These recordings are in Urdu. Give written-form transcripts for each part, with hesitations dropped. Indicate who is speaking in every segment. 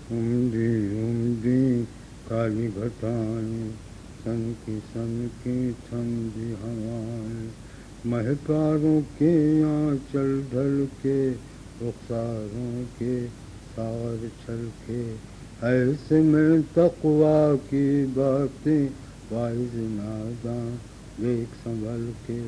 Speaker 1: عمدی کالی گھٹائیں، سن کی ٹھنڈی ہوائیں، مہکاروں کے آنچل ڈھل کے، رخساروں کے سار چھل کے، ایسے میں تقویٰ کی باتیں واعظ ناداں دیکھ سنبھل کے،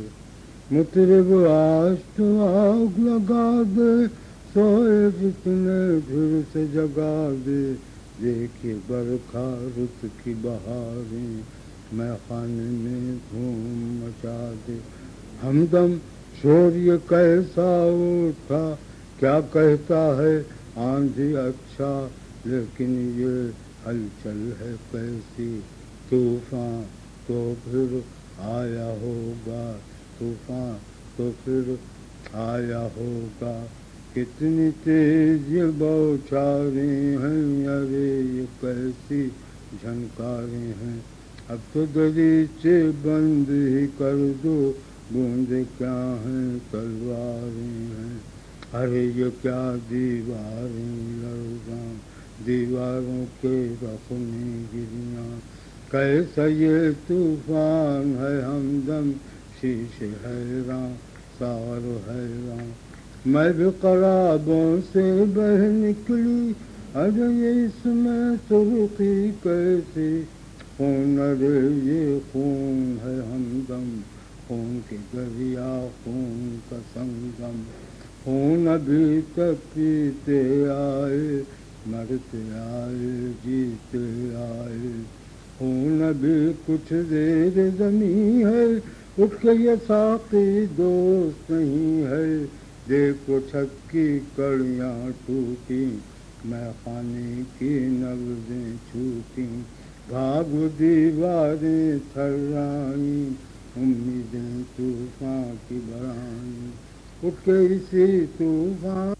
Speaker 1: مطرب آج تو آگ لگا دے، سوئے جتنے پھر سے جگا دے، دیکھیے برکھا رت کی بہاریں، میں خانے میں دھوم مچا دے، ہمدم شور یہ کیسا اٹھا، کیا کہتا ہے آندھی اچھا، لیکن یہ ہلچل ہے کیسی، طوفان تو پھر آیا ہوگا، طوفان تو پھر آیا ہوگا، کتنی تیز یہ بوچھاریں ہیں، ارے یہ کیسی جھنکاریں ہیں، اب تو دریچے بند ہی کر دو، بوندیں کیا ہیں تلواریں ہیں، ارے یہ کیا دیواریں لرزاں، دیواروں کے رخ میں گریاں، کیسا یہ طوفان ہے ہمدم، شیشے حیراں سار حیراں، میں بھی قرابوں سے بہ نکلی، ارے یہ اس میں سرخی کیسی، خون ارے یہ خون ہے ہمدم، خون کے دریا خون کا سنگم، خون ابھی تک پیتے آئے، مرتے آئے جیتے آئے، خون ابھی کچھ زیر زمیں ہے، اٹھ کے یہ ساقی دوست نہیں ہے، دیکھو چھت کی کڑیاں ٹوٹی، میں خانے کی نبضیں چھوٹی، بھاگ دیواریں تھرائیں، امیدیں طوفان کی برآئیں، اٹھ کے اسی طوفان